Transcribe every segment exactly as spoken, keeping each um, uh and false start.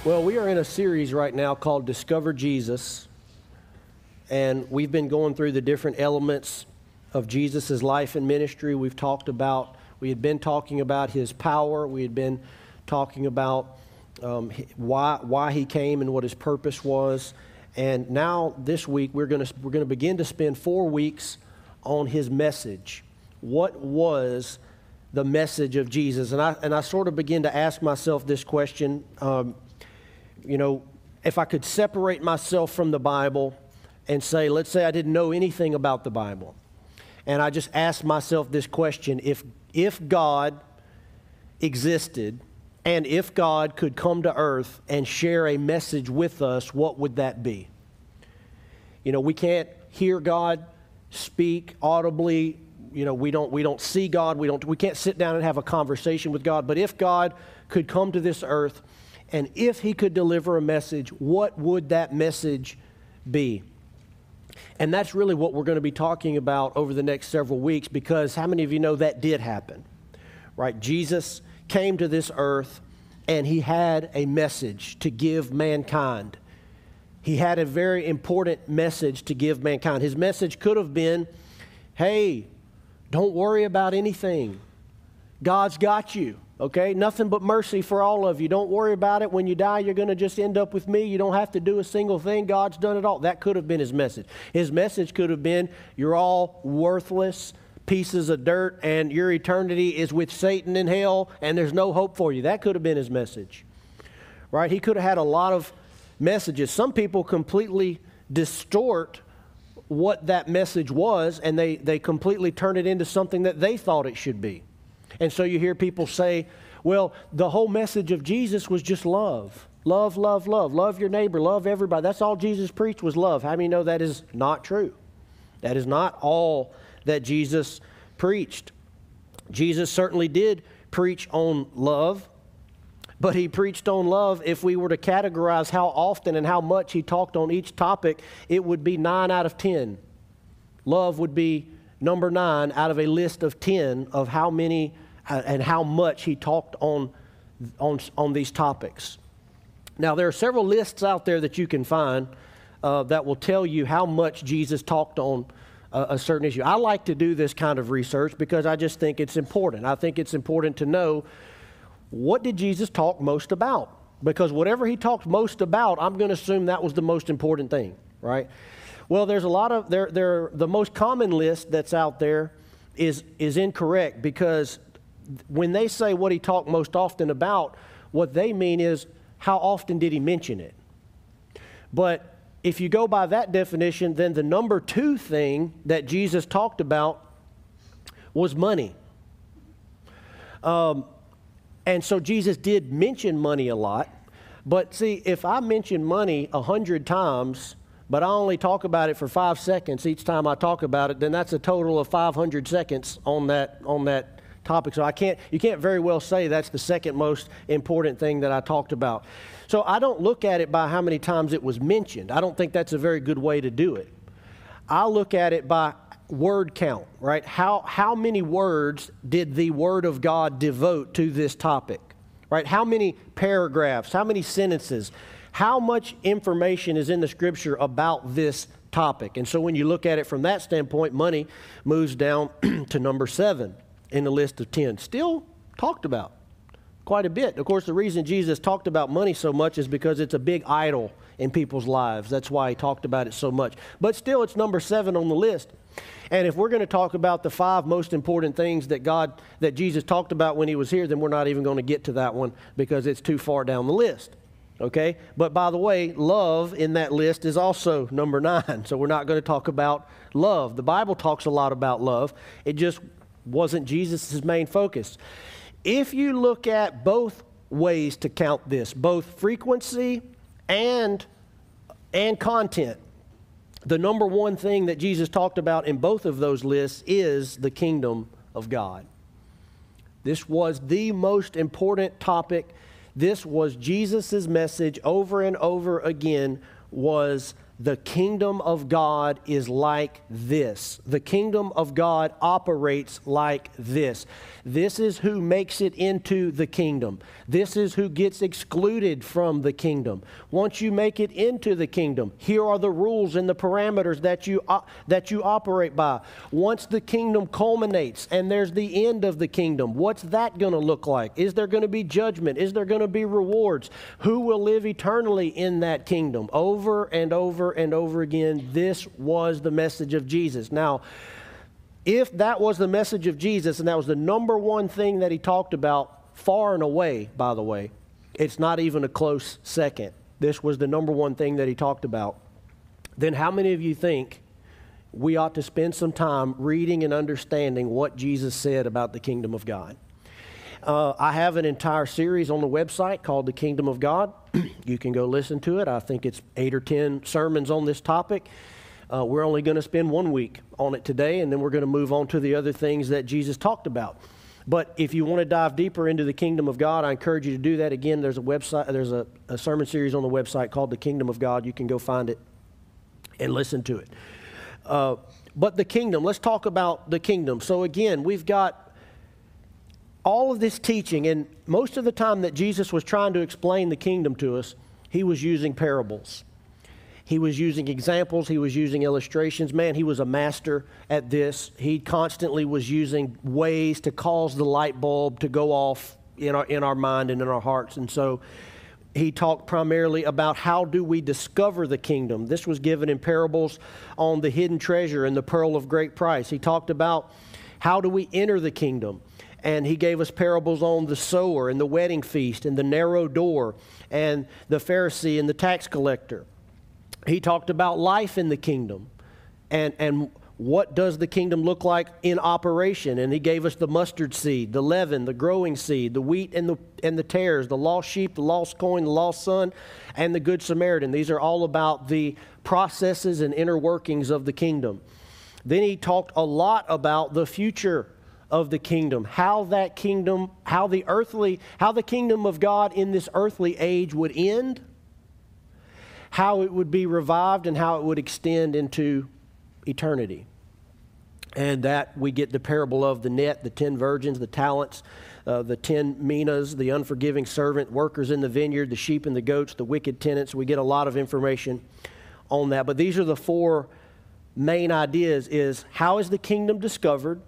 Well, we are in a series right now called Discover Jesus, and we've been going through the different elements of Jesus' life and ministry. We've talked about, we had been talking about his power. We had been talking about um, why why he came and what his purpose was. And now this week we're going to we're going to begin to spend four weeks on his message. What was the message of Jesus? And I and I sort of begin to ask myself this question. Um, you know, if I could separate myself from the Bible and say, let's say I didn't know anything about the Bible, and I just asked myself this question: if if God existed, and if God could come to earth and share a message with us, what would that be? You know, we can't hear God speak audibly. You know, we don't we don't see God. We don't we can't sit down and have a conversation with God. But if God could come to this earth, and if he could deliver a message, what would that message be? And that's really what we're going to be talking about over the next several weeks, because how many of you know that did happen? Right? Jesus came to this earth and he had a message to give mankind. He had a very important message to give mankind. His message could have been, hey, don't worry about anything. God's got you, okay? Nothing but mercy for all of you. Don't worry about it. When you die, you're going to just end up with me. You don't have to do a single thing. God's done it all. That could have been his message. His message could have been, you're all worthless pieces of dirt, and your eternity is with Satan in hell, and there's no hope for you. That could have been his message, right? He could have had a lot of messages. Some people completely distort what that message was, and they, they completely turn it into something that they thought it should be. And so you hear people say, well, the whole message of Jesus was just love. Love, love, love. Love your neighbor. Love everybody. That's all Jesus preached was love. How many know that is not true? That is not all that Jesus preached. Jesus certainly did preach on love, but he preached on love. If we were to categorize how often and how much he talked on each topic, it would be nine out of ten. Love would be number nine out of a list of ten of how many uh, and how much he talked on, on, on these topics. Now, there are several lists out there that you can find uh, that will tell you how much Jesus talked on a, a certain issue. I like to do this kind of research because I just think it's important. I think it's important to know, what did Jesus talk most about? Because whatever he talked most about, I'm going to assume that was the most important thing, right? Well, there's a lot of, there, there, the most common list that's out there is, is incorrect, because when they say what he talked most often about, what they mean is, how often did he mention it? But if you go by that definition, then the number two thing that Jesus talked about was money. Um, and so Jesus did mention money a lot. But see, if I mention money a hundred times, but I only talk about it for five seconds each time I talk about it, then that's a total of five hundred seconds on that on that topic. So I can't, you can't very well say that's the second most important thing that I talked about. So I don't look at it by how many times it was mentioned. I don't think that's a very good way to do it. I look at it by word count, right? How how many words did the Word of God devote to this topic, right? How many paragraphs, how many sentences, how much information is in the Scripture about this topic? And so when you look at it from that standpoint, money moves down to number seven in the list of ten. Still talked about quite a bit. Of course, the reason Jesus talked about money so much is because it's a big idol in people's lives. That's why he talked about it so much. But still, it's number seven on the list. And if we're going to talk about the five most important things that God, that Jesus talked about when he was here, then we're not even going to get to that one because it's too far down the list. Okay? But by the way, love in that list is also number nine. So we're not going to talk about love. The Bible talks a lot about love. It just wasn't Jesus' main focus. If you look at both ways to count this, both frequency and, and content, the number one thing that Jesus talked about in both of those lists is the kingdom of God. This was the most important topic. This was Jesus' message over and over again, was The kingdom of God is like this. The kingdom of God operates like this. This is who makes it into the kingdom. This is who gets excluded from the kingdom. Once you make it into the kingdom, here are the rules and the parameters that you uh, that you operate by. Once the kingdom culminates and there's the end of the kingdom, what's that going to look like? Is there going to be judgment? Is there going to be rewards? Who will live eternally in that kingdom? Over and over and over again, this was the message of Jesus. Now, if that was the message of Jesus, and that was the number one thing that he talked about, far and away, by the way, it's not even a close second. This was the number one thing that he talked about. Then how many of you think we ought to spend some time reading and understanding what Jesus said about the kingdom of God? Uh, I have an entire series on the website called The Kingdom of God. You can go listen to it. I think it's eight or ten sermons on this topic. Uh, we're only going to spend one week on it today, and then we're going to move on to the other things that Jesus talked about. But if you want to dive deeper into the kingdom of God, I encourage you to do that. Again, there's a website, there's a, a sermon series on the website called The Kingdom of God. You can go find it and listen to it. Uh, but the kingdom, let's talk about the kingdom. So again, we've got all of this teaching, and most of the time that Jesus was trying to explain the kingdom to us, he was using parables. He was using examples. He was using illustrations. Man, he was a master at this. He constantly was using ways to cause the light bulb to go off in our, in our mind and in our hearts. And so he talked primarily about how do we discover the kingdom. This was given in parables on the hidden treasure and the pearl of great price. He talked about how do we enter the kingdom. And he gave us parables on the sower and the wedding feast and the narrow door and the Pharisee and the tax collector. He talked about life in the kingdom and, and what does the kingdom look like in operation. And he gave us the mustard seed, the leaven, the growing seed, the wheat and the, and the tares, the lost sheep, the lost coin, the lost son, and the good Samaritan. These are all about the processes and inner workings of the kingdom. Then he talked a lot about the future of the kingdom, how that kingdom, how the earthly, how the kingdom of God in this earthly age would end, how it would be revived, and how it would extend into eternity. And that we get the parable of the net, the ten virgins, the talents, uh, the ten minas, the unforgiving servant, workers in the vineyard, the sheep and the goats, the wicked tenants. We get a lot of information on that. But these are the four main ideas: is how is the kingdom discovered?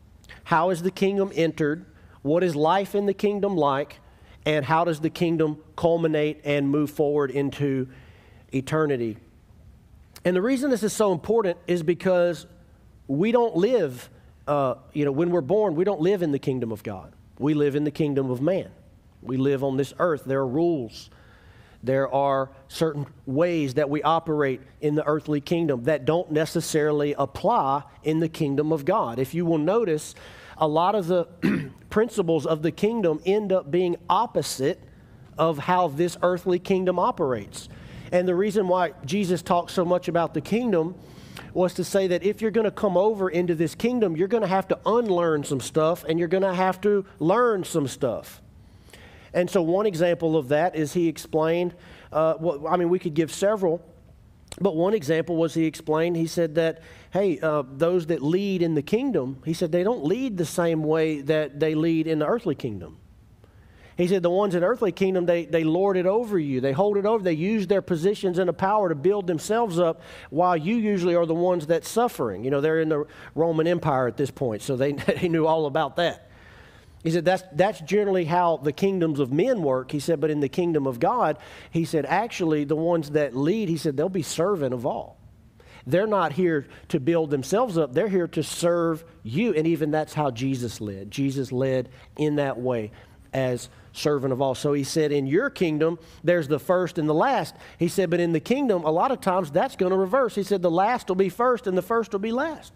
How is the kingdom entered? What is life in the kingdom like? And how does the kingdom culminate and move forward into eternity? And the reason this is so important is because we don't live, uh, you know, when we're born, we don't live in the kingdom of God. We live in the kingdom of man. We live on this earth. There are rules. There are certain ways that we operate in the earthly kingdom that don't necessarily apply in the kingdom of God. If you will notice, a lot of the principles of the kingdom end up being opposite of how this earthly kingdom operates. And the reason why Jesus talks so much about the kingdom was to say that if you're going to come over into this kingdom, you're going to have to unlearn some stuff and you're going to have to learn some stuff. And so one example of that is he explained, uh, well, I mean, we could give several, but one example was he explained, he said that, hey, uh, those that lead in the kingdom, he said they don't lead the same way that they lead in the earthly kingdom. He said the ones in the earthly kingdom, they, they lord it over you. They hold it over. They use their positions and the power to build themselves up, while you usually are the ones that's suffering. You know, they're in the Roman Empire at this point, so they, they knew all about that. He said that's, that's generally how the kingdoms of men work. He said, but in the kingdom of God, he said, actually, the ones that lead, he said, they'll be servant of all. They're not here to build themselves up. They're here to serve you. And even that's how Jesus led. Jesus led in that way as servant of all. So he said, in your kingdom, there's the first and the last. He said, but in the kingdom, a lot of times that's going to reverse. He said, the last will be first and the first will be last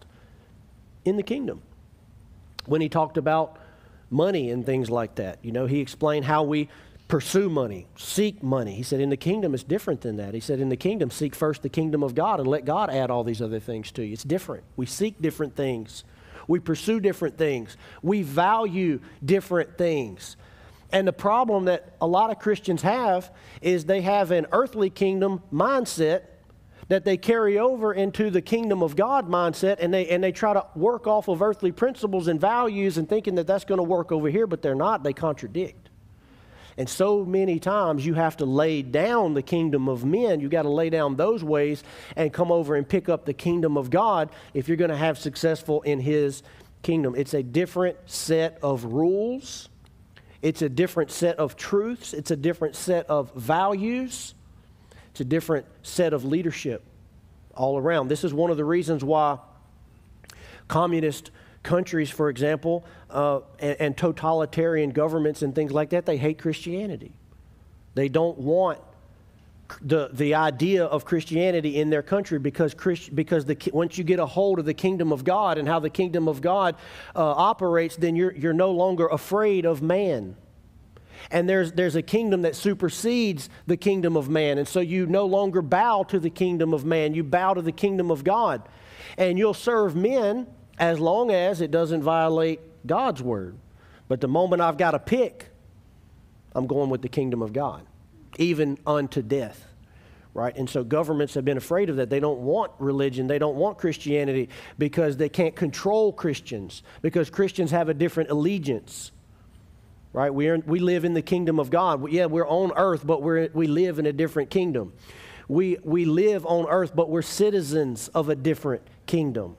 in the kingdom. When he talked about money and things like that, you know, he explained how we pursue money, seek money. He said, in the kingdom, it's different than that. He said, in the kingdom, seek first the kingdom of God and let God add all these other things to you. It's different. We seek different things. We pursue different things. We value different things. And the problem that a lot of Christians have is they have an earthly kingdom mindset. that they carry over into the kingdom of God mindset, and they and they try to work off of earthly principles and values and thinking that that's going to work over here, but they're not. They contradict. And so many times you have to lay down the kingdom of men. You got to lay down those ways and come over and pick up the kingdom of God if you're going to have successful in His kingdom. It's a different set of rules. It's a different set of truths. It's a different set of values. It's a different set of leadership all around. This is one of the reasons why communist countries, for example, uh, and, and totalitarian governments and things like that, they hate Christianity. They don't want the the idea of Christianity in their country because Christ, because the once you get a hold of the kingdom of God and how the kingdom of God uh, operates, then you're you're no longer afraid of man. And there's there's a kingdom that supersedes the kingdom of man. And so you no longer bow to the kingdom of man. You bow to the kingdom of God. And you'll serve men as long as it doesn't violate God's word. But the moment I've got to pick, I'm going with the kingdom of God, even unto death. Right? And so governments have been afraid of that. They don't want religion. They don't want Christianity because they can't control Christians, because Christians have a different allegiance. Right? We are, we live in the kingdom of God. Yeah, we're on earth, but we're, we live in a different kingdom. We, we live on earth, but we're citizens of a different kingdom.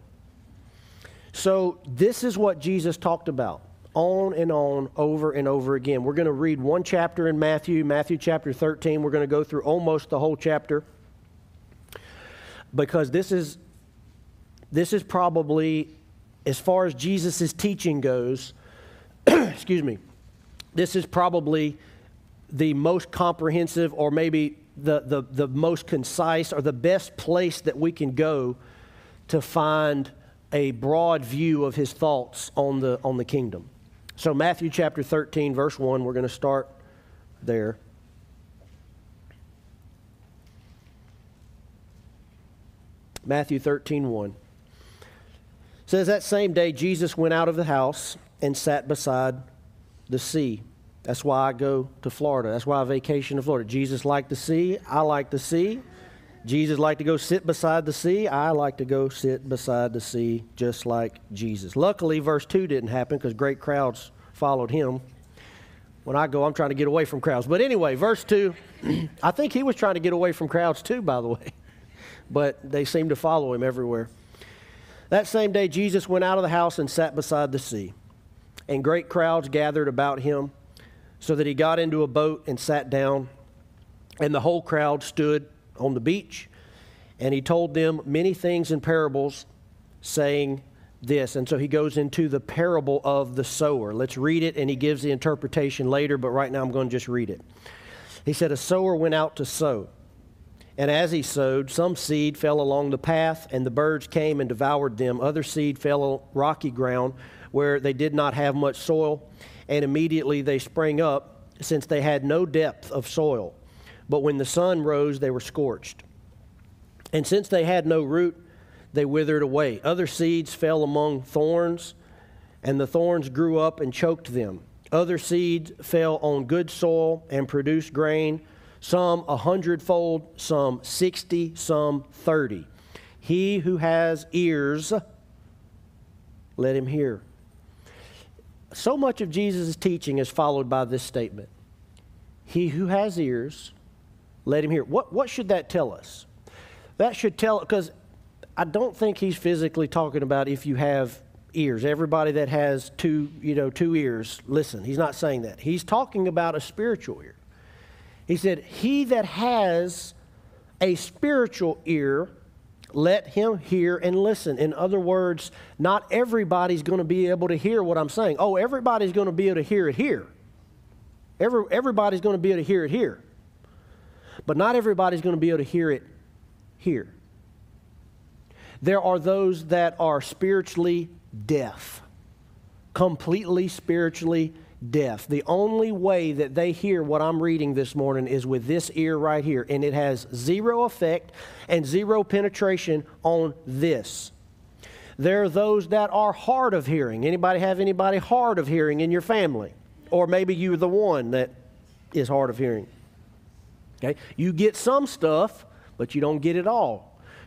So this is what Jesus talked about on and on, over and over again. We're going to read one chapter in Matthew, Matthew chapter thirteen. We're going to go through almost the whole chapter because this is, this is probably, as far as Jesus' teaching goes, excuse me, this is probably the most comprehensive, or maybe the, the, the most concise, or the best place that we can go to find a broad view of his thoughts on the, on the kingdom. So Matthew chapter thirteen, verse one, we're going to start there. Matthew thirteen, one. It says, that same day Jesus went out of the house and sat beside the sea. That's why I go to Florida. That's why I vacation to Florida. Jesus liked the sea. I like the sea. Jesus liked to go sit beside the sea. I like to go sit beside the sea just like Jesus. Luckily, verse two didn't happen because great crowds followed him. When I go, I'm trying to get away from crowds. But anyway, verse two, I think he was trying to get away from crowds too, by the way. But they seem to follow him everywhere. That same day, Jesus went out of the house and sat beside the sea. And great crowds gathered about him, so that he got into a boat and sat down. And the whole crowd stood on the beach. And he told them many things in parables, saying this. And so he goes into the parable of the sower. Let's read it, and he gives the interpretation later, but right now I'm going to just read it. He said, a sower went out to sow. And as he sowed, some seed fell along the path, and the birds came and devoured them. Other seed fell on rocky ground, where they did not have much soil, and immediately they sprang up, since they had no depth of soil. But when the sun rose, they were scorched. And since they had no root, they withered away. Other seeds fell among thorns, and the thorns grew up and choked them. Other seeds fell on good soil and produced grain, some a hundredfold, some sixty, some thirty. He who has ears, let him hear. So much of Jesus' teaching is followed by this statement. He who has ears, let him hear. What, what should that tell us? That should tell, because I don't think he's physically talking about if you have ears. Everybody that has two, you know, two ears, listen. He's not saying that. He's talking about a spiritual ear. He said, he that has a spiritual ear, let him hear and listen. In other words, not everybody's going to be able to hear what I'm saying. Oh, everybody's going to be able to hear it here. Every, everybody's going to be able to hear it here. But not everybody's going to be able to hear it here. There are those that are spiritually deaf, completely spiritually deaf. The only way that they hear what I'm reading this morning is with this ear right here, and it has zero effect and zero penetration on this. There are those that are hard of hearing. Anybody have anybody hard of hearing in your family? Or maybe you're the one that is hard of hearing. Okay? You get some stuff, but you don't get it all.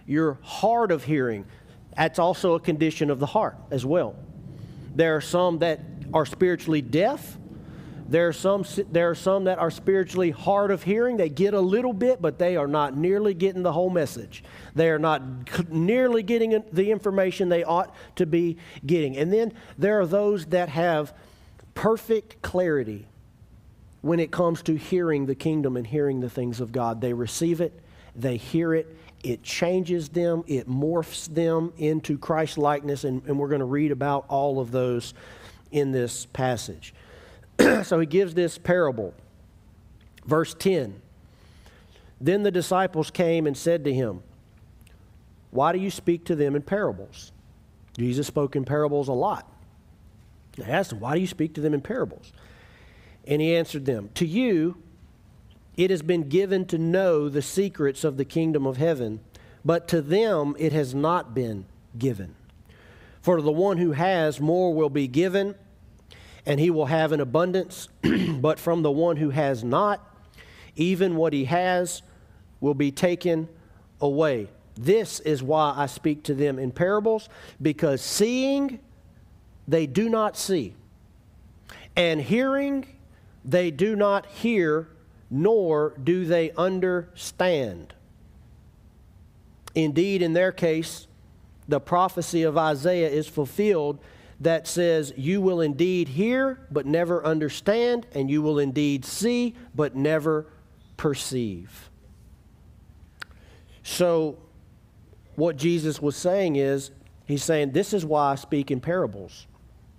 you're hard of hearing. That's also a condition of the heart as well. There are some that are spiritually deaf. There are some, there are some that are spiritually hard of hearing. They get a little bit, but they are not nearly getting the whole message. They are not nearly getting the information they ought to be getting. And then there are those that have perfect clarity when it comes to hearing the kingdom and hearing the things of God. They receive it, they hear it, it changes them, it morphs them into Christ-likeness, and, and we're going to read about all of those in this passage. So he gives this parable. Verse ten, then the disciples came and said to him, why do you speak to them in parables? Jesus spoke in parables a lot. They asked him, why do you speak to them in parables? And he answered them, to you it has been given to know the secrets of the kingdom of heaven, but to them it has not been given. For to the one who has, more will be given, and he will have an abundance. But from the one who has not, even what he has will be taken away. This is why I speak to them in parables, because seeing they do not see, and hearing they do not hear, nor do they understand. Indeed, in their case, the prophecy of Isaiah is fulfilled that says, you will indeed hear, but never understand, and you will indeed see, but never perceive. So, what Jesus was saying is, he's saying, this is why I speak in parables.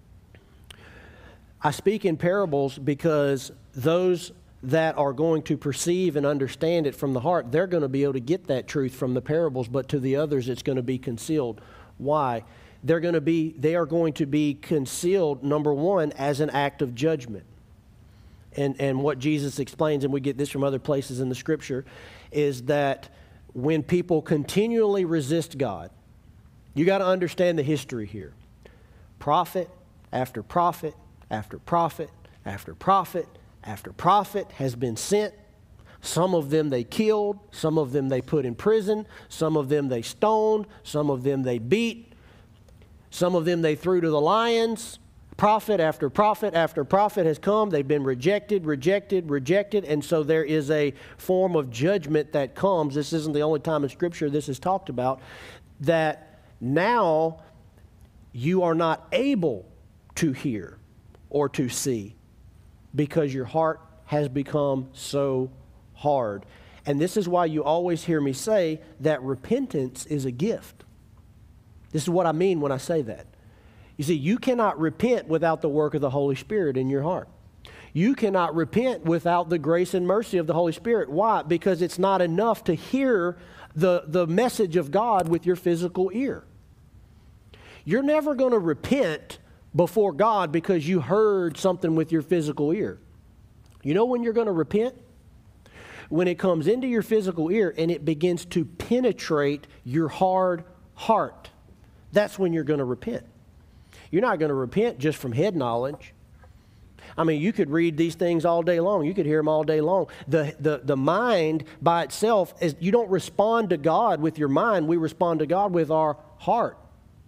I speak in parables because those that are going to perceive and understand it from the heart, they're going to be able to get that truth from the parables, but to the others it's going to be concealed. Why? They're going to be, they are going to be concealed, number one, as an act of judgment. And, and what Jesus explains, and we get this from other places in the Scripture, is that when people continually resist God, you got to understand the history here. Prophet after prophet after prophet after prophet after prophet has been sent. Some of them they killed, some of them they put in prison, some of them they stoned, some of them they beat, some of them they threw to the lions. Prophet after prophet after prophet has come. They've been rejected, rejected, rejected. And so there is a form of judgment that comes. This isn't the only time in Scripture this is talked about. That now you are not able to hear or to see because your heart has become so hard. And this is why you always hear me say that repentance is a gift. This is what I mean when I say that. You see, you cannot repent without the work of the Holy Spirit in your heart. You cannot repent without the grace and mercy of the Holy Spirit. Why? Because it's not enough to hear the, the message of God with your physical ear. You're never going to repent before God because you heard something with your physical ear. You know when you're going to repent? When it comes into your physical ear and it begins to penetrate your hard heart. That's when you're going to repent. You're not going to repent just from head knowledge. I mean, you could read these things all day long. You could hear them all day long. The, the, the mind by itself, is you don't respond to God with your mind. We respond to God with our heart.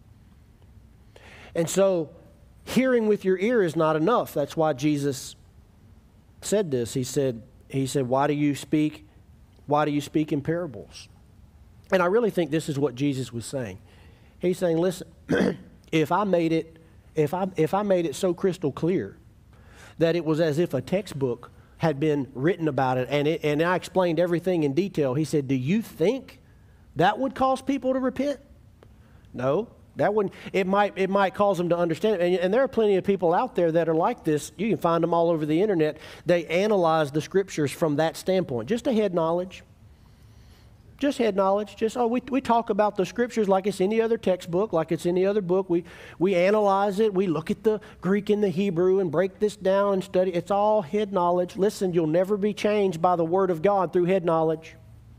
And so, hearing with your ear is not enough. That's why Jesus said this. He said, he said, why do you speak, why do you speak in parables? And I really think this is what Jesus was saying. He's saying, listen, if I made it, if I if I made it so crystal clear that it was as if a textbook had been written about it, and it, and I explained everything in detail, he said, do you think that would cause people to repent? No, that wouldn't. It might it might cause them to understand it. And, and there are plenty of people out there that are like this. You can find them all over the internet. They analyze the Scriptures from that standpoint, just a head knowledge. Just head knowledge. Just, oh, we, we talk about the Scriptures like it's any other textbook, like it's any other book. We, we analyze it. We look at the Greek and the Hebrew and break this down and study. It's all head knowledge. Listen, you'll never be changed by the Word of God through head knowledge.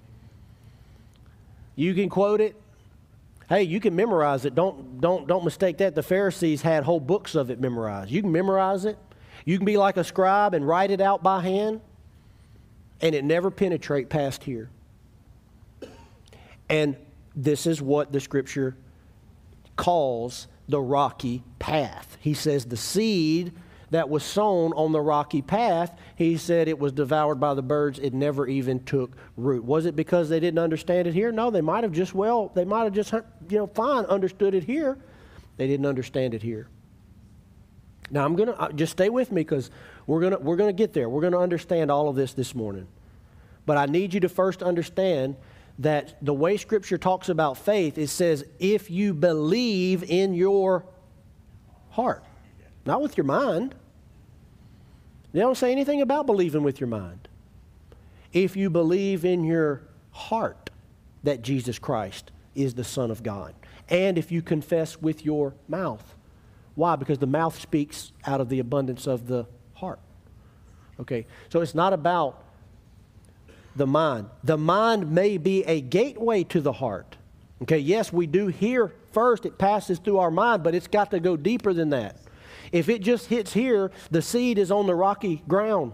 You can quote it. Hey, you can memorize it. Don't, don't, don't mistake that. The Pharisees had whole books of it memorized. You can memorize it. You can be like a scribe and write it out by hand, and it never penetrate past here. And this is what the Scripture calls the rocky path. He says the seed that was sown on the rocky path, he said it was devoured by the birds. It never even took root. Was it because they didn't understand it here? No, they might have just, well, they might have just, you know, fine, understood it here. They didn't understand it here. Now, I'm going to, just stay with me because we're going to we're going to get there. We're going to understand all of this this morning. But I need you to first understand that the way Scripture talks about faith, it says, if you believe in your heart, not with your mind. They don't say anything about believing with your mind. If you believe in your heart that Jesus Christ is the Son of God, and if you confess with your mouth. Why? Because the mouth speaks out of the abundance of the heart. Okay, so it's not about the mind. The mind may be a gateway to the heart. Okay, yes, we do hear first, it passes through our mind, but it's got to go deeper than that. If it just hits here, the seed is on the rocky ground.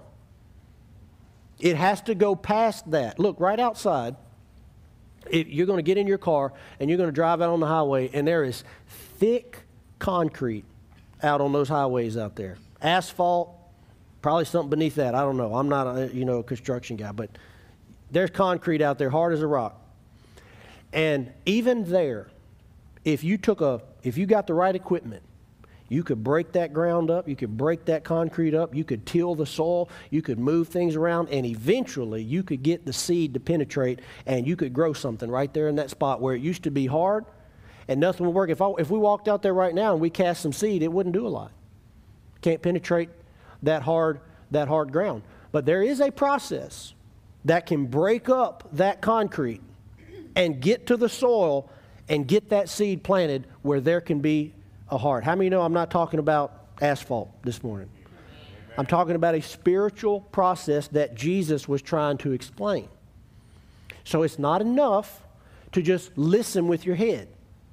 It has to go past that. Look, right outside, it, you're going to get in your car and you're going to drive out on the highway, and there is thick concrete out on those highways out there. Asphalt, probably something beneath that. I don't know. I'm not a, you know, a construction guy, but there's concrete out there, hard as a rock. And even there, if you took a, if you got the right equipment, you could break that ground up, you could break that concrete up, you could till the soil, you could move things around, and eventually you could get the seed to penetrate, and you could grow something right there in that spot where it used to be hard and nothing would work. If, I, if we walked out there right now and we cast some seed, it wouldn't do a lot. Can't penetrate that hard, that hard ground. But there is a process that can break up that concrete and get to the soil and get that seed planted where there can be a heart. How many know I'm not talking about asphalt this morning? Amen. I'm talking about a spiritual process that Jesus was trying to explain. So it's not enough to just listen with your head.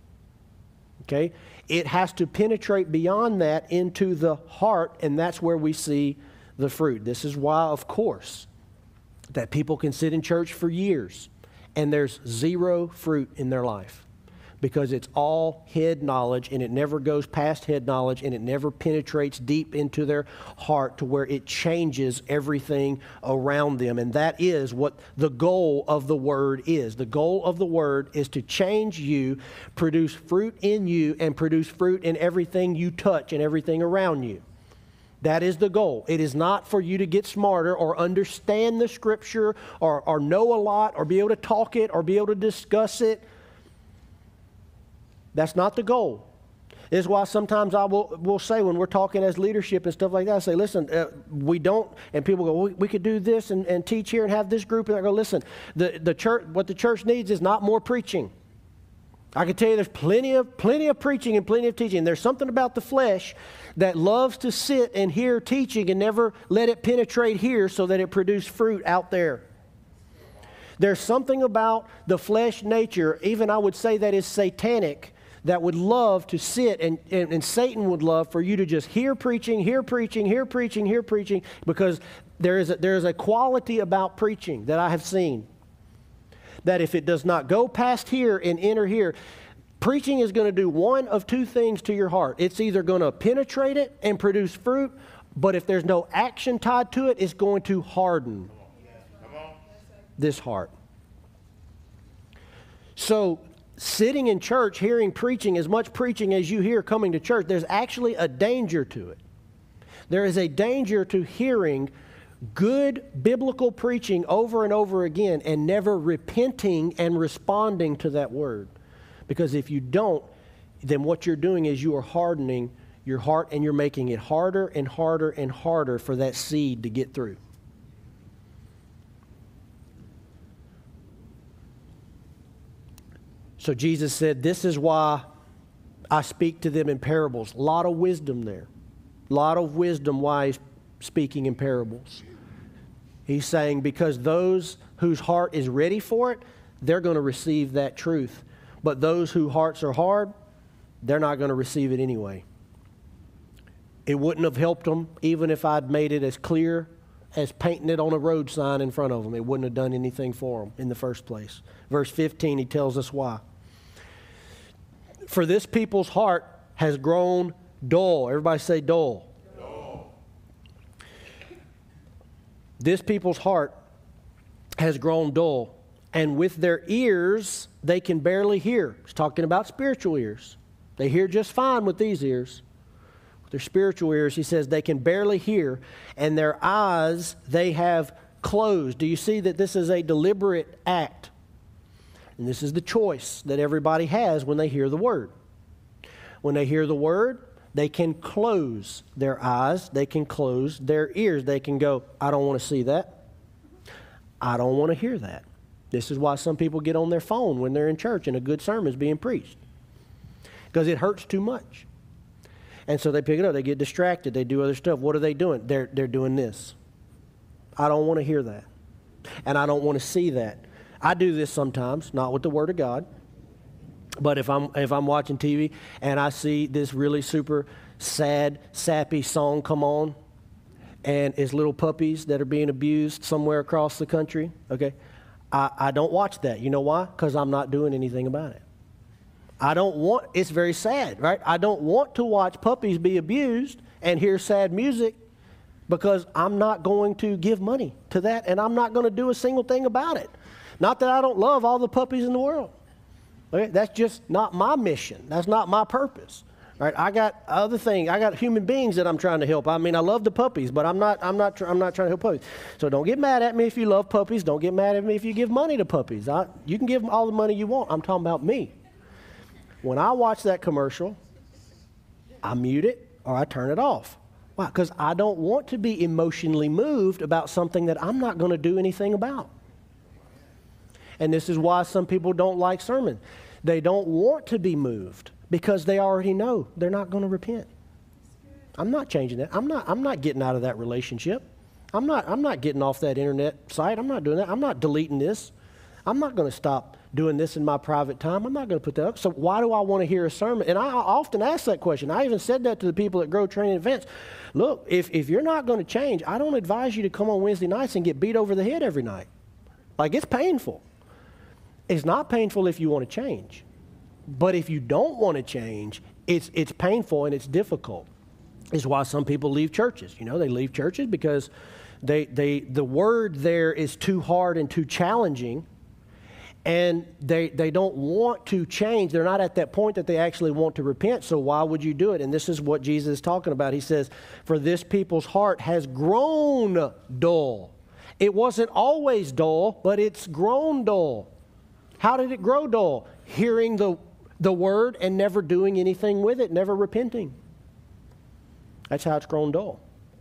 Okay? It has to penetrate beyond that into the heart, and that's where we see the fruit. This is why, of course, that people can sit in church for years and there's zero fruit in their life. Because it's all head knowledge, and it never goes past head knowledge, and it never penetrates deep into their heart to where it changes everything around them. And that is what the goal of the Word is. The goal of the Word is to change you, produce fruit in you, and produce fruit in everything you touch and everything around you. That is the goal. It is not for you to get smarter or understand the Scripture or, or know a lot or be able to talk it or be able to discuss it. That's not the goal. This is why sometimes I will, will say when we're talking as leadership and stuff like that, I say, listen, uh, we don't, and people go, we, we could do this and, and teach here and have this group. And I go, listen, the, the church, what the church needs is not more preaching. I can tell you there's plenty of, plenty of preaching and plenty of teaching. There's something about the flesh that loves to sit and hear teaching and never let it penetrate here so that it produce fruit out there. There's something about the flesh nature, even I would say that is satanic, that would love to sit, and, and, and Satan would love for you to just hear preaching, hear preaching, hear preaching, hear preaching, because there is a, there is a quality about preaching that I have seen, that if it does not go past here and enter here, preaching is going to do one of two things to your heart. It's either going to penetrate it and produce fruit, but if there's no action tied to it, it's going to harden this heart. So, sitting in church, hearing preaching, as much preaching as you hear coming to church, there's actually a danger to it. There is a danger to hearing good biblical preaching over and over again and never repenting and responding to that word. Because if you don't, then what you're doing is you are hardening your heart, and you're making it harder and harder and harder for that seed to get through. So Jesus said, this is why I speak to them in parables. A lot of wisdom there. A lot of wisdom why he's speaking in parables. He's saying because those whose heart is ready for it, they're going to receive that truth. But those whose hearts are hard, they're not going to receive it anyway. It wouldn't have helped them even if I'd made it as clear as painting it on a road sign in front of them. It wouldn't have done anything for them in the first place. Verse fifteen, he tells us why. For this people's heart has grown dull. Everybody say dull. Dull. This people's heart has grown dull, and with their ears they can barely hear. He's talking about spiritual ears. They hear just fine with these ears. With their spiritual ears, he says, they can barely hear, and their eyes they have closed. Do you see that this is a deliberate act? And this is the choice that everybody has when they hear the word. When they hear the word, they can close their eyes. They can close their ears. They can go, I don't want to see that. I don't want to hear that. This is why some people get on their phone when they're in church and a good sermon is being preached. Because it hurts too much. And so they pick it up. They get distracted. They do other stuff. What are they doing? They're, they're doing this. I don't want to hear that. And I don't want to see that. I do this sometimes, not with the Word of God. But if I'm if I'm watching T V and I see this really super sad, sappy song come on, and it's little puppies that are being abused somewhere across the country, okay, I, I don't watch that. You know why? Because I'm not doing anything about it. I don't want, it's very sad, right? I don't want to watch puppies be abused and hear sad music because I'm not going to give money to that, and I'm not going to do a single thing about it. Not that I don't love all the puppies in the world. Okay? That's just not my mission. That's not my purpose. Right? I got other things. I got human beings that I'm trying to help. I mean, I love the puppies, but I'm not. I'm not. I'm not trying to help puppies. So don't get mad at me if you love puppies. Don't get mad at me if you give money to puppies. I, you can give them all the money you want. I'm talking about me. When I watch that commercial, I mute it or I turn it off. Why? Because I don't want to be emotionally moved about something that I'm not going to do anything about. And this is why some people don't like sermon. They don't want to be moved because they already know they're not going to repent. I'm not changing that. I'm not, I'm not getting out of that relationship. I'm not, I'm not getting off that internet site. I'm not doing that. I'm not deleting this. I'm not going to stop doing this in my private time. I'm not going to put that up. So why do I want to hear a sermon? And I often ask that question. I even said that to the people at Grow Training Events. Look, if, if you're not going to change, I don't advise you to come on Wednesday nights and get beat over the head every night. Like, it's painful. It's not painful if you want to change. But if you don't want to change, it's it's painful and it's difficult. It's why some people leave churches. You know, they leave churches because they they the word there is too hard and too challenging, and they they don't want to change. They're not at that point that they actually want to repent. So why would you do it? And this is what Jesus is talking about. He says, "For this people's heart has grown dull." It wasn't always dull, but it's grown dull. How did it grow dull? Hearing the, the word and never doing anything with it, never repenting. That's how it's grown dull.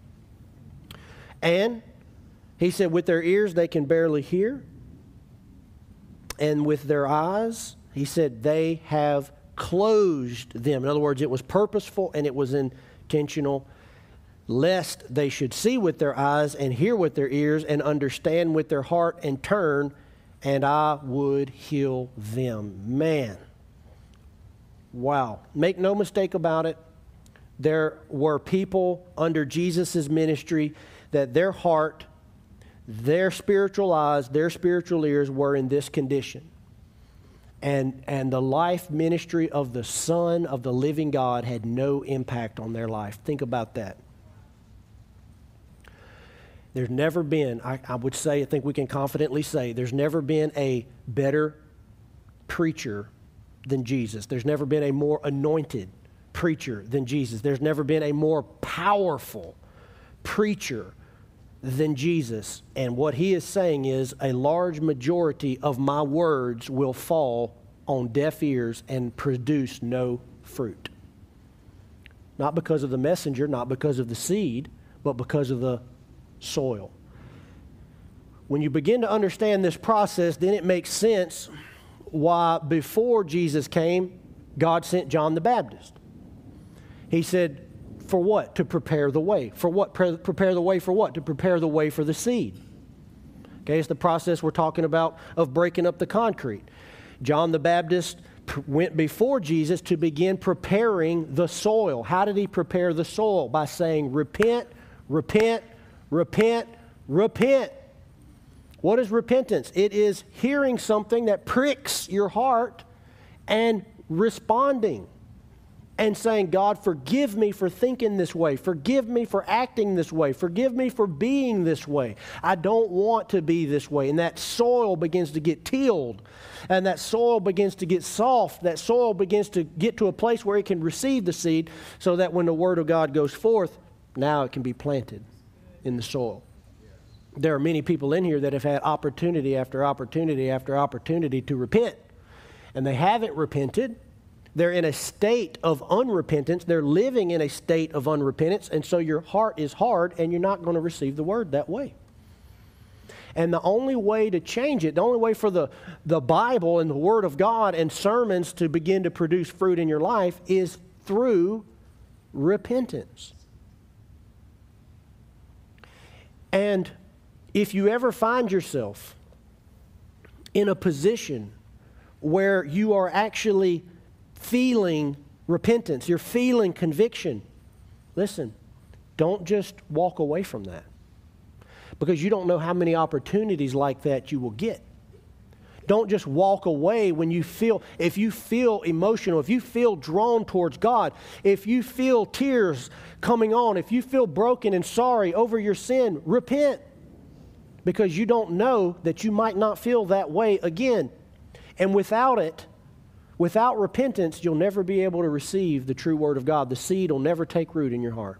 And he said, with their ears they can barely hear. And with their eyes, he said, they have closed them. In other words, it was purposeful and it was intentional, lest they should see with their eyes and hear with their ears and understand with their heart and turn, and I would heal them. Man. Wow. Make no mistake about it. There were people under Jesus' ministry that their heart, their spiritual eyes, their spiritual ears were in this condition. And, and the life ministry of the Son of the living God had no impact on their life. Think about that. There's never been, I, I would say, I think we can confidently say, there's never been a better preacher than Jesus. There's never been a more anointed preacher than Jesus. There's never been a more powerful preacher than Jesus. And what he is saying is a large majority of my words will fall on deaf ears and produce no fruit. Not because of the messenger, not because of the seed, but because of the soil. When you begin to understand this process, then it makes sense why before Jesus came, God sent John the Baptist. He said, for what? To prepare the way. For what? Pre- prepare the way for what? To prepare the way for the seed. Okay, it's the process we're talking about of breaking up the concrete. John the Baptist pr- went before Jesus to begin preparing the soil. How did he prepare the soil? By saying, repent, repent, repent, repent. What is repentance? It is hearing something that pricks your heart and responding and saying, God, forgive me for thinking this way. Forgive me for acting this way. Forgive me for being this way. I don't want to be this way. And that soil begins to get tilled. And that soil begins to get soft. That soil begins to get to a place where it can receive the seed so that when the Word of God goes forth, now it can be planted in the soil. There are many people in here that have had opportunity after opportunity after opportunity to repent. And they haven't repented. They're in a state of unrepentance. They're living in a state of unrepentance. And so your heart is hard and you're not going to receive the Word that way. And the only way to change it, the only way for the, the Bible and the Word of God and sermons to begin to produce fruit in your life is through repentance. And if you ever find yourself in a position where you are actually feeling repentance, you're feeling conviction, listen, don't just walk away from that. Because you don't know how many opportunities like that you will get. Don't just walk away when you feel, if you feel emotional, if you feel drawn towards God, if you feel tears coming on, if you feel broken and sorry over your sin, repent. Because you don't know that you might not feel that way again. And without it, without repentance, you'll never be able to receive the true Word of God. The seed will never take root in your heart.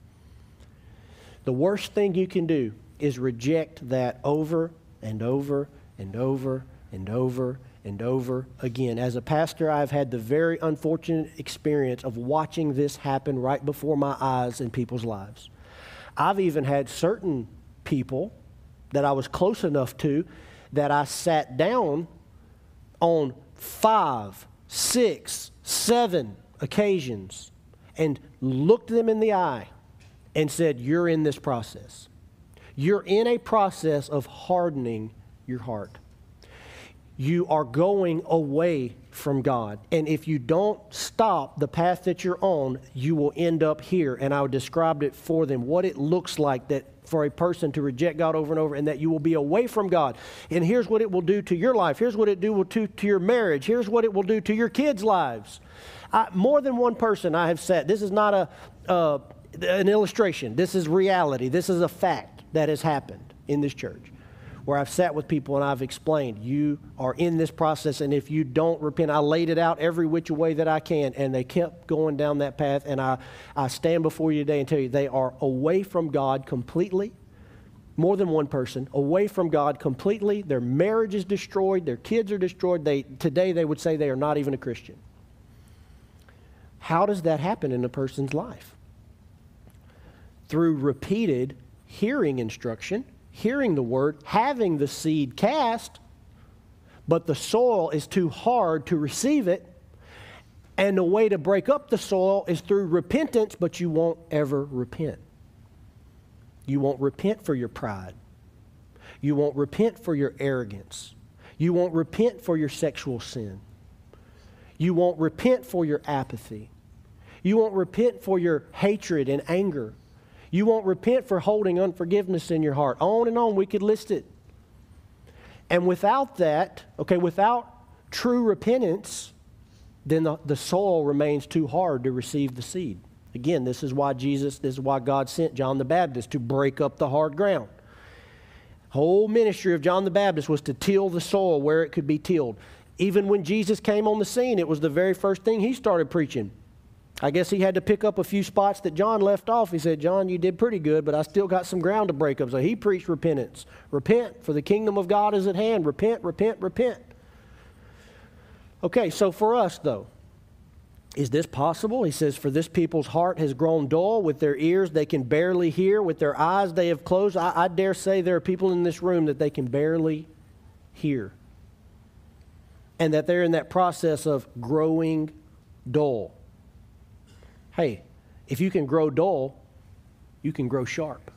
The worst thing you can do is reject that over and over and over and over and over again. As a pastor, I've had the very unfortunate experience of watching this happen right before my eyes in people's lives. I've even had certain people that I was close enough to that I sat down on five, six, seven occasions and looked them in the eye and said, you're in this process. You're in a process of hardening your heart. You are going away from God. And if you don't stop the path that you're on, you will end up here. And I described it for them, what it looks like that for a person to reject God over and over, and that you will be away from God. And here's what it will do to your life. Here's what it do, will do to your marriage. Here's what it will do to your kids' lives. I, more than one person I have said, this is not a uh, an illustration. This is reality. This is a fact that has happened in this church, where I've sat with people and I've explained, you are in this process, and if you don't repent, I laid it out every which way that I can, and they kept going down that path, and I, I stand before you today and tell you they are away from God completely. More than one person, away from God completely. Their marriage is destroyed. Their kids are destroyed. They, today they would say they are not even a Christian. How does that happen in a person's life? Through repeated hearing instruction, hearing the Word, having the seed cast, but the soil is too hard to receive it. And the way to break up the soil is through repentance, but you won't ever repent. You won't repent for your pride. You won't repent for your arrogance. You won't repent for your sexual sin. You won't repent for your apathy. You won't repent for your hatred and anger. You won't repent for holding unforgiveness in your heart. On and on, we could list it. And without that, okay, without true repentance, then the, the soil remains too hard to receive the seed. Again, this is why Jesus, this is why God sent John the Baptist to break up the hard ground. Whole ministry of John the Baptist was to till the soil where it could be tilled. Even when Jesus came on the scene, it was the very first thing he started preaching. I guess he had to pick up a few spots that John left off. He said, John, you did pretty good, but I still got some ground to break up. So he preached repentance. Repent, for the kingdom of God is at hand. Repent, repent, repent. Okay, so for us, though, is this possible? He says, for this people's heart has grown dull. With their ears they can barely hear. With their eyes they have closed. I, I dare say there are people in this room that they can barely hear. And that they're in that process of growing dull. Hey, if you can grow dull, you can grow sharp.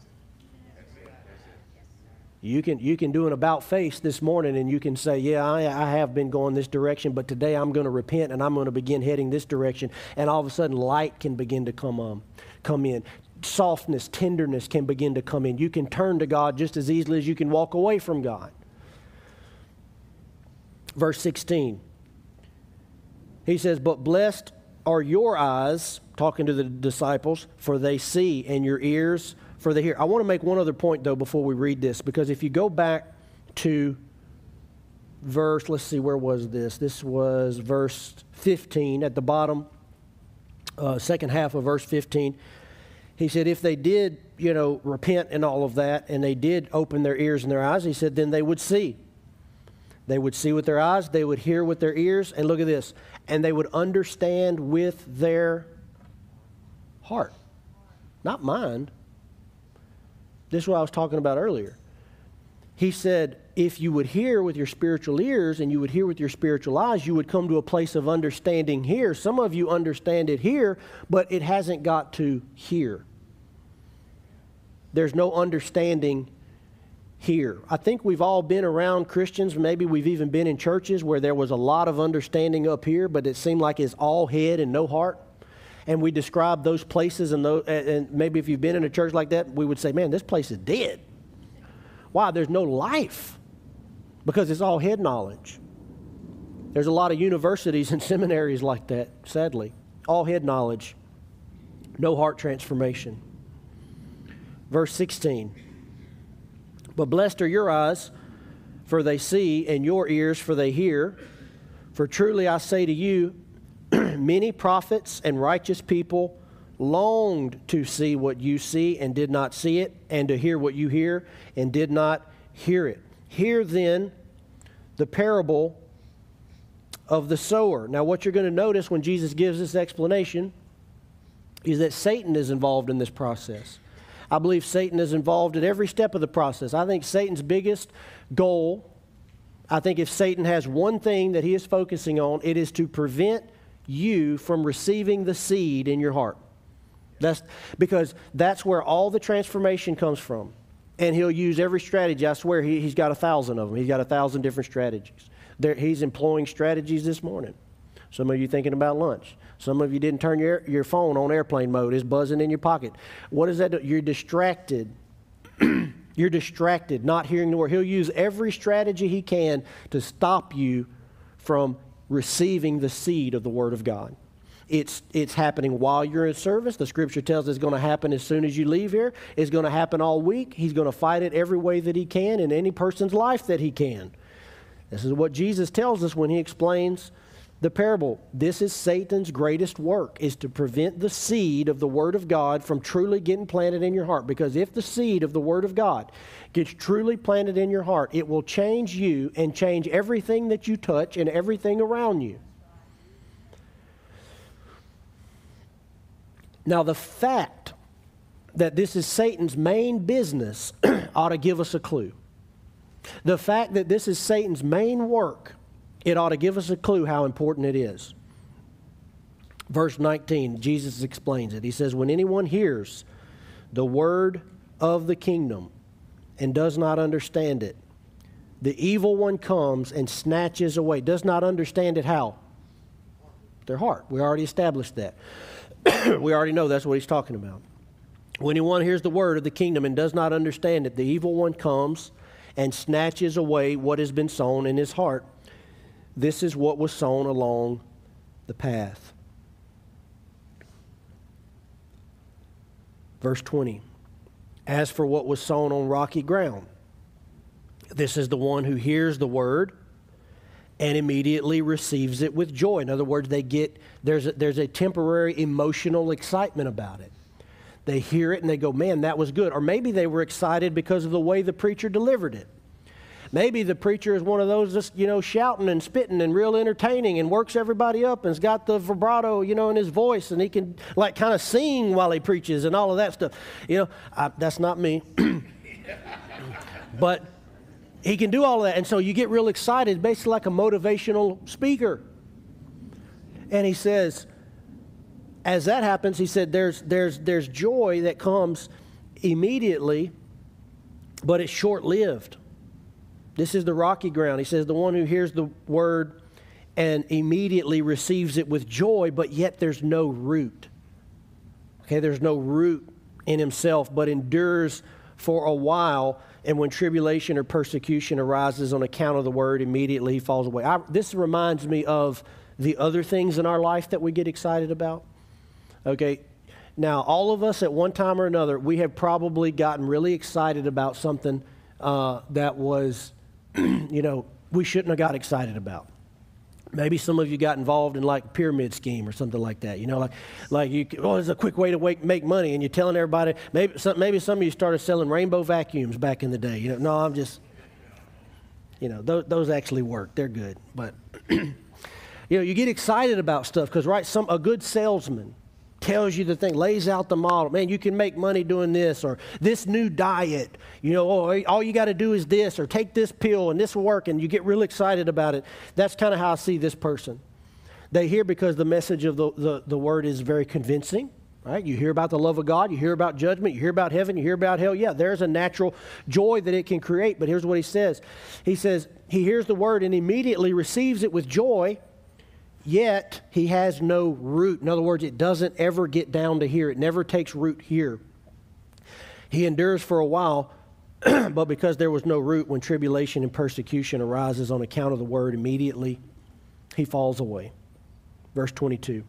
You can, you can do an about face this morning and you can say, yeah, I, I have been going this direction, but today I'm going to repent and I'm going to begin heading this direction. And all of a sudden light can begin to come, um, come in. Softness, tenderness can begin to come in. You can turn to God just as easily as you can walk away from God. Verse sixteen. He says, but blessed are your eyes, talking to the disciples, for they see, and your ears, for they hear. I want to make one other point, though, before we read this, because if you go back to verse, let's see, where was this? This was verse fifteen at the bottom, uh, second half of verse fifteen. He said, if they did, you know, repent and all of that, and they did open their ears and their eyes, he said, then they would see. They would see with their eyes, they would hear with their ears, and look at this, and they would understand with their heart, not mind. This is what I was talking about earlier. He said, if you would hear with your spiritual ears and you would hear with your spiritual eyes, you would come to a place of understanding here. Some of you understand it here, but it hasn't got to here. There's no understanding here. I think we've all been around Christians. Maybe we've even been in churches where there was a lot of understanding up here, but it seemed like it's all head and no heart. And we describe those places, and, those, and maybe if you've been in a church like that, we would say, man, this place is dead. Why? There's no life. Because it's all head knowledge. There's a lot of universities and seminaries like that, sadly. All head knowledge. No heart transformation. Verse sixteen. But blessed are your eyes, for they see, and your ears, for they hear. For truly I say to you, many prophets and righteous people longed to see what you see and did not see it, and to hear what you hear and did not hear it. Hear then the parable of the sower. Now what you're going to notice when Jesus gives this explanation is that Satan is involved in this process. I believe Satan is involved at every step of the process. I think Satan's biggest goal, I think if Satan has one thing that he is focusing on, it is to prevent you from receiving the seed in your heart. That's because that's where all the transformation comes from. And he'll use every strategy. I swear he, he's got a thousand of them. He's got a thousand different strategies. There, he's employing strategies this morning. Some of you thinking about lunch. Some of you didn't turn your, your phone on airplane mode. It's buzzing in your pocket. What does that do? You're distracted. You're distracted, not hearing the word. He'll use every strategy he can to stop you from receiving the seed of the Word of God. It's, it's happening while you're in service. The Scripture tells us it's going to happen as soon as you leave here. It's going to happen all week. He's going to fight it every way that he can in any person's life that he can. This is what Jesus tells us when he explains the parable. This is Satan's greatest work, is to prevent the seed of the Word of God from truly getting planted in your heart. Because if the seed of the Word of God gets truly planted in your heart, it will change you and change everything that you touch and everything around you. Now, the fact that this is Satan's main business ought to give us a clue. The fact that this is Satan's main work, it ought to give us a clue how important it is. Verse nineteen, Jesus explains it. He says, when anyone hears the word of the kingdom and does not understand it, the evil one comes and snatches away. Does not understand it how? Their heart. We already established that. We already know that's what he's talking about. When anyone hears the word of the kingdom and does not understand it, the evil one comes and snatches away what has been sown in his heart. This is what was sown along the path. Verse twenty. As for what was sown on rocky ground, this is the one who hears the word and immediately receives it with joy. In other words, they get there's a, there's a temporary emotional excitement about it. They hear it and they go, man, that was good. Or maybe they were excited because of the way the preacher delivered it. Maybe the preacher is one of those just, you know, shouting and spitting and real entertaining and works everybody up and has got the vibrato, you know, in his voice, and he can like kind of sing while he preaches and all of that stuff. You know, I, that's not me. But he can do all of that. And so you get real excited, basically like a motivational speaker. And he says, as that happens, he said, there's, there's, there's joy that comes immediately, but it's short-lived. This is the rocky ground. He says, the one who hears the word and immediately receives it with joy, but yet there's no root. Okay, there's no root in himself, but endures for a while. And when tribulation or persecution arises on account of the word, immediately he falls away. I, this reminds me of the other things in our life that we get excited about? Okay, now all of us at one time or another, we have probably gotten really excited about something uh, that was, you know, we shouldn't have got excited about. Maybe some of you got involved in like a pyramid scheme or something like that. You know, like, like you, oh, it's a quick way to wake, make money, and you're telling everybody. Maybe some, maybe some of you started selling rainbow vacuums back in the day. You know, no, I'm just, you know, those, those actually work. They're good, but you know, you get excited about stuff because, right, some a good salesman tells you the thing, lays out the model. Man, you can make money doing this, or this new diet. You know, oh, all you got to do is this, or take this pill, and this will work, and you get real excited about it. That's kind of how I see this person. They hear because the message of the, the, the word is very convincing, right? You hear about the love of God, you hear about judgment, you hear about heaven, you hear about hell. Yeah, there's a natural joy that it can create, but here's what he says. He says, he hears the word and immediately receives it with joy, yet he has no root. In other words, it doesn't ever get down to here. It never takes root here. He endures for a while, but because there was no root, when tribulation and persecution arises on account of the word, immediately he falls away. Verse twenty-two.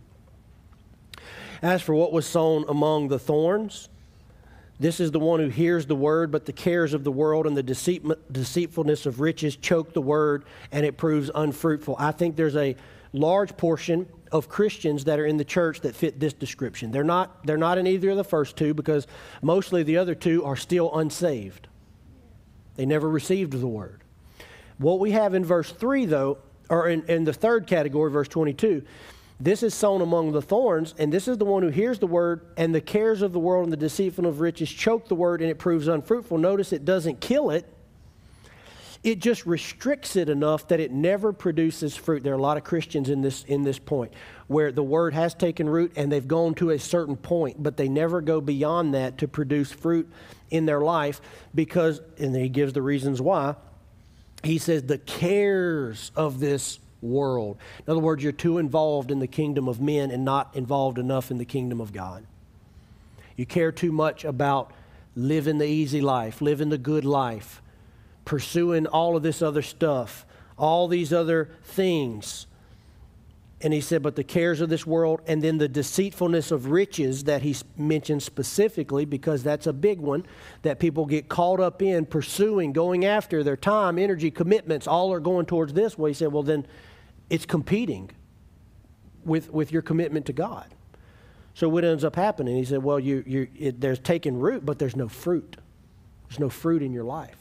As for what was sown among the thorns, this is the one who hears the word, but the cares of the world and the deceit, deceitfulness of riches choke the word, and it proves unfruitful. I think there's a large portion of Christians that are in the church that fit this description. They're not, they're not in either of the first two because mostly the other two are still unsaved. They never received the word. What we have in verse three, though, or in, in the third category, verse twenty-two, this is sown among the thorns, and this is the one who hears the word, and the cares of the world and the deceitfulness of riches choke the word, and it proves unfruitful. Notice it doesn't kill it. It just restricts it enough that it never produces fruit. There are a lot of Christians in this in this point where the word has taken root and they've gone to a certain point, but they never go beyond that to produce fruit in their life because, and he gives the reasons why, he says the cares of this world. In other words, you're too involved in the kingdom of men and not involved enough in the kingdom of God. You care too much about living the easy life, living the good life, pursuing all of this other stuff, all these other things. And he said, but the cares of this world and then the deceitfulness of riches that he mentioned specifically, because that's a big one that people get caught up in pursuing, going after their time, energy, commitments, all are going towards this. Well, he said, well, then it's competing with, with your commitment to God. So what ends up happening? He said, well, you, you, it, there's taking root, but there's no fruit. There's no fruit in your life.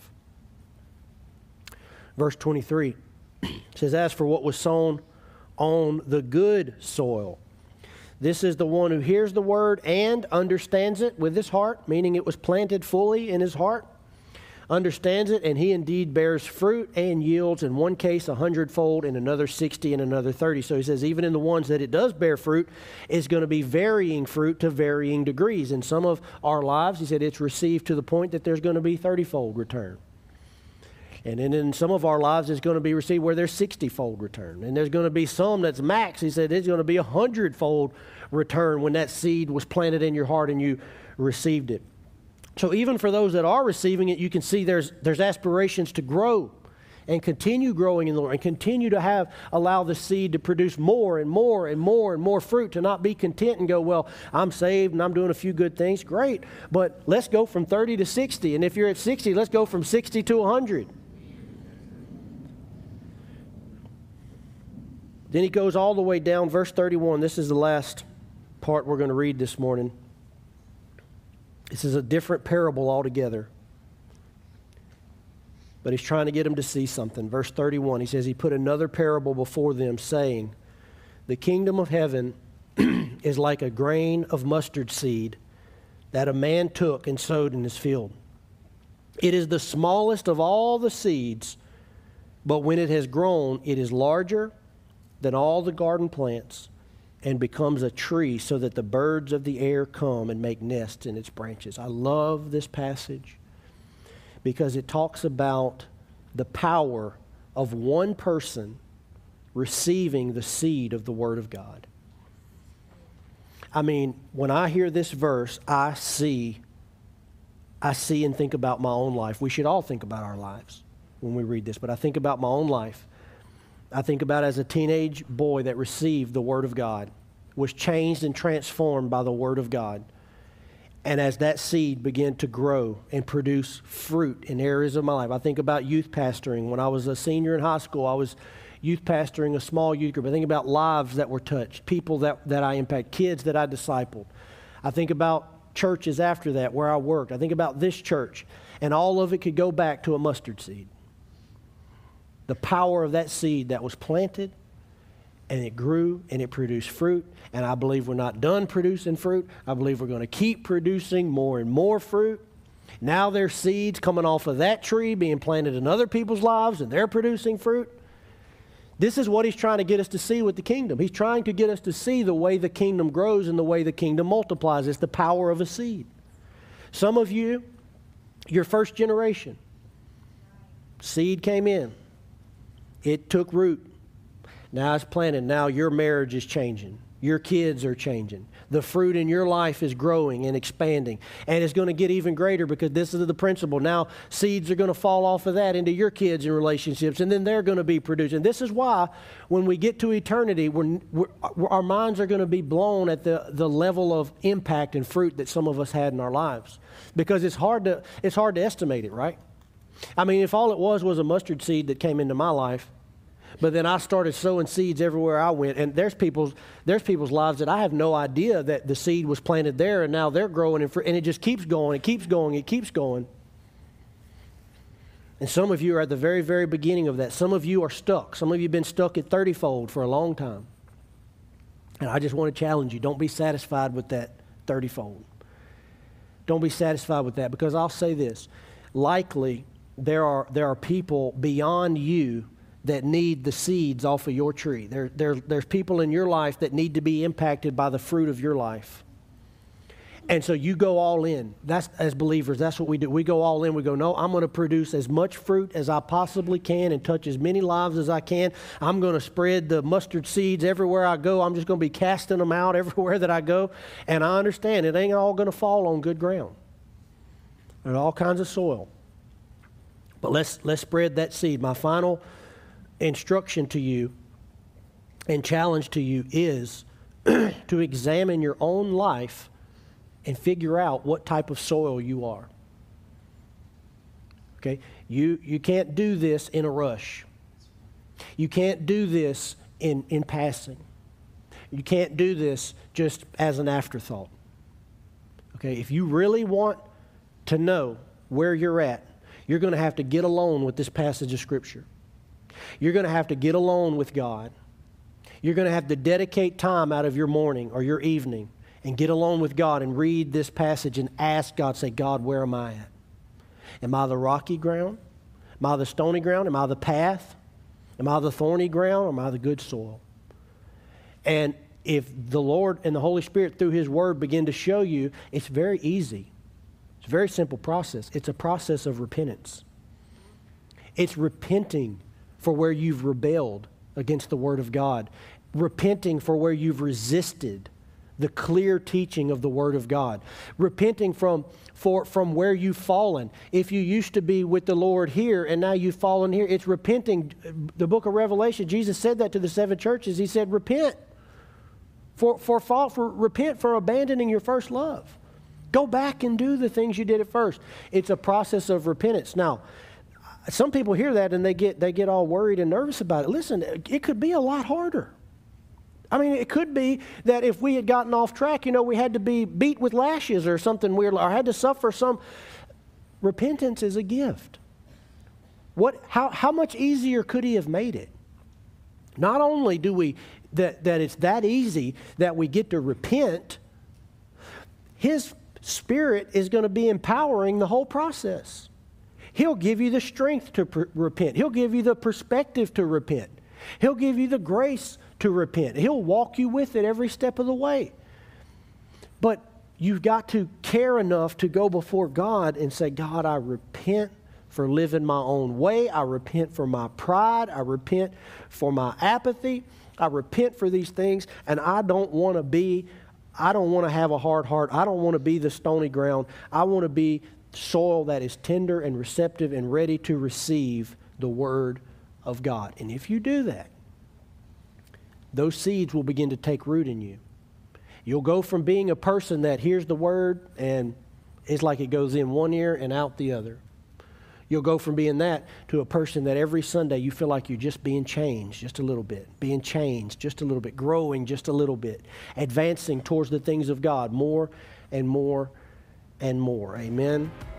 Verse twenty-three says, as for what was sown on the good soil, this is the one who hears the word and understands it with his heart, meaning it was planted fully in his heart, understands it, and he indeed bears fruit and yields, in one case a hundredfold, in another sixty, and another thirty. So he says even in the ones that it does bear fruit, it's going to be varying fruit to varying degrees. In some of our lives, he said it's received to the point that there's going to be thirty-fold return. And then in some of our lives, it's going to be received where there's sixty-fold return. And there's going to be some that's max. He said it's going to be a hundred-fold return when that seed was planted in your heart and you received it. So even for those that are receiving it, you can see there's there's aspirations to grow and continue growing in the Lord and continue to have, allow the seed to produce more and more and more and more fruit, to not be content and go, well, I'm saved and I'm doing a few good things. Great. But let's go from thirty to sixty. And if you're at sixty, let's go from sixty to one hundred. Then he goes all the way down, verse thirty-one. This is the last part we're going to read this morning. This is a different parable altogether. But he's trying to get them to see something. Verse thirty-one, he says, he put another parable before them, saying, the kingdom of heaven is like a grain of mustard seed that a man took and sowed in his field. It is the smallest of all the seeds, but when it has grown, it is larger than all the garden plants and becomes a tree, so that the birds of the air come and make nests in its branches. I love this passage because it talks about the power of one person receiving the seed of the Word of God. I mean, when I hear this verse, I see, I see and think about my own life. We should all think about our lives when we read this, but I think about my own life. I think about as a teenage boy that received the Word of God, was changed and transformed by the Word of God. And as that seed began to grow and produce fruit in areas of my life, I think about youth pastoring. When I was a senior in high school, I was youth pastoring a small youth group. I think about lives that were touched, people that, that I impacted, kids that I discipled. I think about churches after that where I worked. I think about this church, and all of it could go back to a mustard seed. The power of that seed that was planted, and it grew and it produced fruit. And I believe we're not done producing fruit. I believe we're going to keep producing more and more fruit. Now there's seeds coming off of that tree being planted in other people's lives, and they're producing fruit. This is what he's trying to get us to see with the kingdom. He's trying to get us to see the way the kingdom grows and the way the kingdom multiplies. It's the power of a seed. Some of you, your first generation, seed came in. It took root. Now it's planted. Now your marriage is changing. Your kids are changing. The fruit in your life is growing and expanding. And it's going to get even greater because this is the principle. Now seeds are going to fall off of that into your kids and relationships, and then they're going to be produced. And this is why when we get to eternity, we're, we're, our minds are going to be blown at the, the level of impact and fruit that some of us had in our lives. Because it's hard to, it's hard to estimate it, right? I mean, if all it was was a mustard seed that came into my life, but then I started sowing seeds everywhere I went, and there's people's there's people's lives that I have no idea that the seed was planted there, and now they're growing, and, and it just keeps going, it keeps going, it keeps going. And some of you are at the very, very beginning of that. Some of you are stuck. Some of you have been stuck at thirty-fold for a long time. And I just want to challenge you, don't be satisfied with that thirty-fold. Don't be satisfied with that, because I'll say this, likely there are there are people beyond you that need the seeds off of your tree. There, there, there's people in your life that need to be impacted by the fruit of your life. And so you go all in. That's, as believers, that's what we do. We go all in. We go, no, I'm going to produce as much fruit as I possibly can and touch as many lives as I can. I'm going to spread the mustard seeds everywhere I go. I'm just going to be casting them out everywhere that I go. And I understand it ain't all going to fall on good ground. There's all kinds of soil. But let's, let's spread that seed. My final instruction to you and challenge to you is to examine your own life and figure out what type of soil you are. Okay? You, you can't do this in a rush. You can't do this in, in passing. You can't do this just as an afterthought. Okay? If you really want to know where you're at, you're going to have to get alone with this passage of Scripture. You're going to have to get alone with God. You're going to have to dedicate time out of your morning or your evening and get alone with God and read this passage and ask God, say, God, where am I at? Am I the rocky ground? Am I the stony ground? Am I the path? Am I the thorny ground? Or am I the good soil? And if the Lord and the Holy Spirit through His Word begin to show you, it's very easy. It's a very simple process. It's a process of repentance. It's repenting for where you've rebelled against the Word of God. Repenting for where you've resisted the clear teaching of the Word of God. Repenting from, for, from where you've fallen. If you used to be with the Lord here and now you've fallen here, it's repenting. The book of Revelation, Jesus said that to the seven churches. He said, repent. For, for, fall, for repent for abandoning your first love. Go back and do the things you did at first. It's a process of repentance. Now, some people hear that and they get they get all worried and nervous about it. Listen, it could be a lot harder. I mean, it could be that if we had gotten off track, you know, we had to be beat with lashes or something weird, or had to suffer some. Repentance is a gift. What? How how much easier could He have made it? Not only do we that that it's that easy that we get to repent, His Spirit is going to be empowering the whole process. He'll give you the strength to pr- repent. He'll give you the perspective to repent. He'll give you the grace to repent. He'll walk you with it every step of the way. But you've got to care enough to go before God and say, God, I repent for living my own way. I repent for my pride. I repent for my apathy. I repent for these things, and I don't want to be, I don't want to have a hard heart. I don't want to be the stony ground. I want to be soil that is tender and receptive and ready to receive the Word of God. And if you do that, those seeds will begin to take root in you. You'll go from being a person that hears the word and it's like it goes in one ear and out the other. You'll go from being that to a person that every Sunday you feel like you're just being changed just a little bit, being changed just a little bit, growing just a little bit, advancing towards the things of God more and more and more. Amen.